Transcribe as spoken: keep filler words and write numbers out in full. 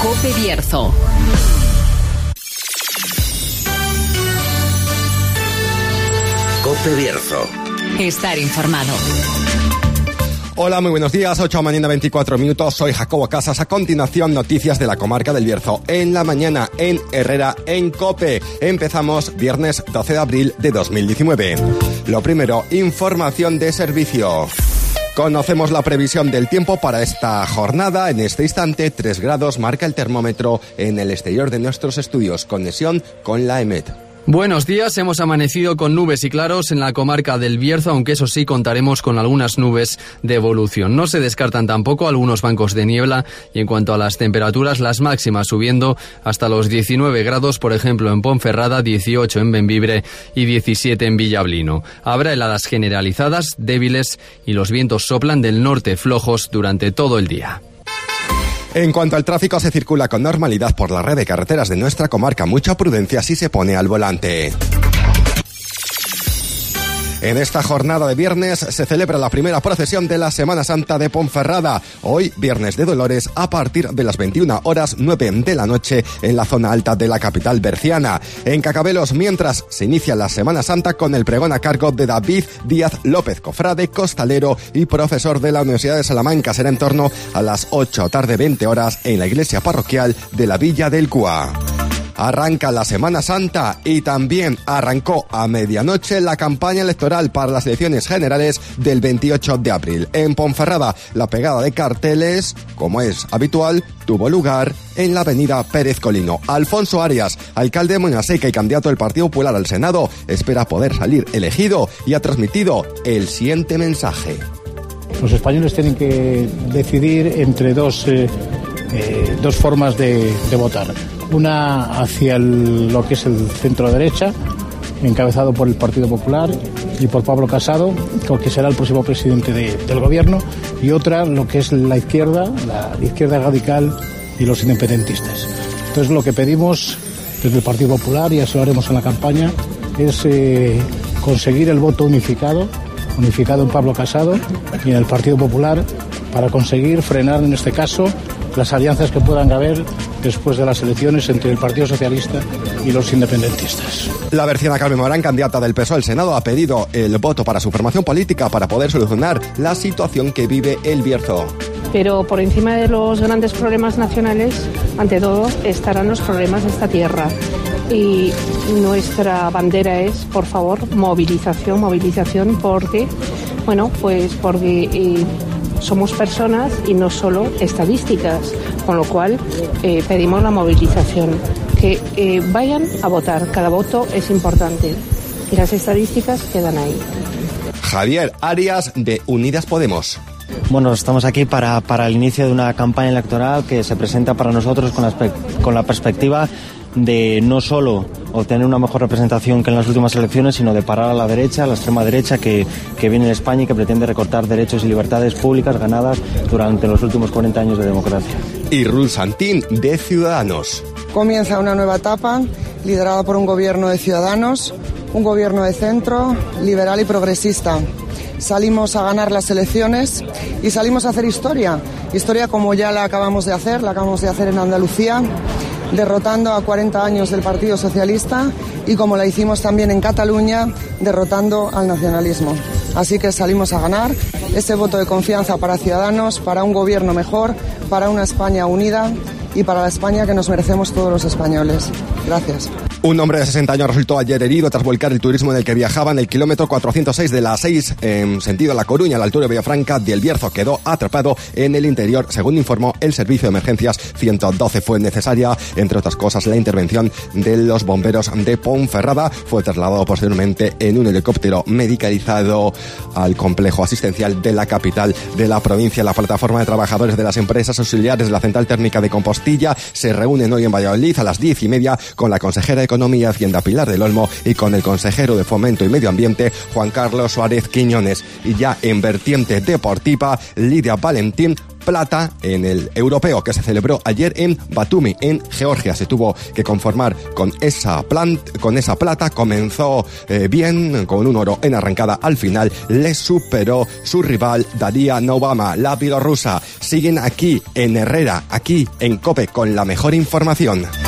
COPE Bierzo. COPE Bierzo. Estar informado. Hola, muy buenos días, ocho de la mañana, veinticuatro minutos, soy Jacobo Casas. A continuación, noticias de la comarca del Bierzo. En la mañana, en Herrera, en COPE. Empezamos viernes doce de abril de dos mil diecinueve. Lo primero, información de servicio. Conocemos la previsión del tiempo para esta jornada. En este instante, tres grados marca el termómetro en el exterior de nuestros estudios. Conexión con la EMET. Buenos días, hemos amanecido con nubes y claros en la comarca del Bierzo, aunque eso sí contaremos con algunas nubes de evolución. No se descartan tampoco algunos bancos de niebla y en cuanto a las temperaturas, las máximas subiendo hasta los diecinueve grados, por ejemplo en Ponferrada, dieciocho en Bembibre y diecisiete en Villablino. Habrá heladas generalizadas, débiles y los vientos soplan del norte flojos durante todo el día. En cuanto al tráfico, se circula con normalidad por la red de carreteras de nuestra comarca. Mucha prudencia si se pone al volante. En esta jornada de viernes se celebra la primera procesión de la Semana Santa de Ponferrada. Hoy, viernes de Dolores, a partir de las veintiuna horas nueve de la noche en la zona alta de la capital berciana. En Cacabelos, mientras, se inicia la Semana Santa con el pregón a cargo de David Díaz López, cofrade, costalero y profesor de la Universidad de Salamanca. Será en torno a las ocho tarde veinte horas en la iglesia parroquial de la Villa del Cúa. Arranca la Semana Santa y también arrancó a medianoche la campaña electoral para las elecciones generales del veintiocho de abril. En Ponferrada, la pegada de carteles, como es habitual, tuvo lugar en la avenida Pérez Colino. Alfonso Arias, alcalde de Moñaseca y candidato del Partido Popular al Senado, espera poder salir elegido y ha transmitido el siguiente mensaje. Los españoles tienen que decidir entre dos, eh, eh, dos formas de, de votar. Una hacia el, lo que es el centro-derecha, encabezado por el Partido Popular y por Pablo Casado, que será el próximo presidente de, del gobierno, y otra lo que es la izquierda, la izquierda radical y los independentistas. Entonces lo que pedimos desde el Partido Popular, y así lo haremos en la campaña, es eh, conseguir el voto unificado, unificado en Pablo Casado y en el Partido Popular, para conseguir frenar en este caso las alianzas que puedan haber después de las elecciones entre el Partido Socialista y los independentistas. La berciana Carmen Morán, candidata del P S O E al Senado, ha pedido el voto para su formación política para poder solucionar la situación que vive el Bierzo. Pero por encima de los grandes problemas nacionales, ante todo, estarán los problemas de esta tierra. Y nuestra bandera es, por favor, movilización, movilización, porque, bueno, pues porque eh, somos personas y no solo estadísticas, con lo cual eh, pedimos la movilización, que eh, vayan a votar, cada voto es importante y las estadísticas quedan ahí. Javier Arias, de Unidas Podemos. Bueno, estamos aquí para, para el inicio de una campaña electoral que se presenta para nosotros con la, con la perspectiva de no solo obtener una mejor representación que en las últimas elecciones, sino de parar a la derecha, a la extrema derecha que, que viene de España y que pretende recortar derechos y libertades públicas ganadas durante los últimos cuarenta años de democracia. Y Ruth Santín, de Ciudadanos. Comienza una nueva etapa liderada por un gobierno de Ciudadanos, un gobierno de centro, liberal y progresista. Salimos a ganar las elecciones y salimos a hacer historia. Historia como ya la acabamos de hacer, la acabamos de hacer en Andalucía, derrotando a cuarenta años del Partido Socialista, y como la hicimos también en Cataluña, derrotando al nacionalismo. Así que salimos a ganar ese voto de confianza para Ciudadanos, para un gobierno mejor, para una España unida y para la España que nos merecemos todos los españoles. Gracias. Un hombre de sesenta años resultó ayer herido tras volcar el turismo en el que viajaba en el kilómetro cuatrocientos seis de la A seis en sentido La Coruña, a la altura de Villafranca del Bierzo. Quedó atrapado en el interior. Según informó el servicio de emergencias ciento doce, fue necesaria, entre otras cosas, la intervención de los bomberos de Ponferrada. Fue trasladado posteriormente en un helicóptero medicalizado al complejo asistencial de la capital de la provincia. La plataforma de trabajadores de las empresas auxiliares de la Central Térmica de Compostilla se reúnen hoy en Valladolid a las diez y media con la consejera de Economía y Hacienda Pilar del Olmo y con el consejero de Fomento y Medio Ambiente Juan Carlos Suárez Quiñones. Y ya en vertiente deportiva, Lidia Valentín plata en el europeo que se celebró ayer en Batumi, en Georgia. Se tuvo que conformar con esa, plant, con esa plata, comenzó eh, bien, con un oro en arrancada, al final le superó su rival Daria Novama, la bielorrusa. Siguen aquí en Herrera, aquí en COPE, con la mejor información.